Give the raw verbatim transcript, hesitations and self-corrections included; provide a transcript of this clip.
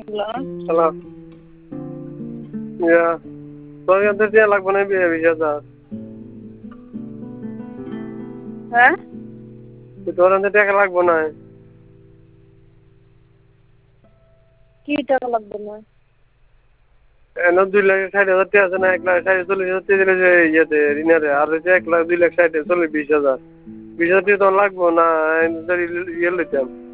Hello. Hello. ইয়া তোর কাছে টিয়া লাগবে না বিয়ে বিশ হাজার। হ্যাঁ? তোর কাছে টাকা লাগবে না। কি টাকা লাগবে না? এনে দুই লাখ ষাট হাজার টাকা আছে না, এক লাখ ষাট চল্লিশ হাজার টাকা দিলে যে ইয়েতে ঋণের আর এক লাখ দুই লাখ ষাট চল্লিশ বিশ হাজার বিশ হাজার টাকা তো লাগবো না ইয়ে লইতাম।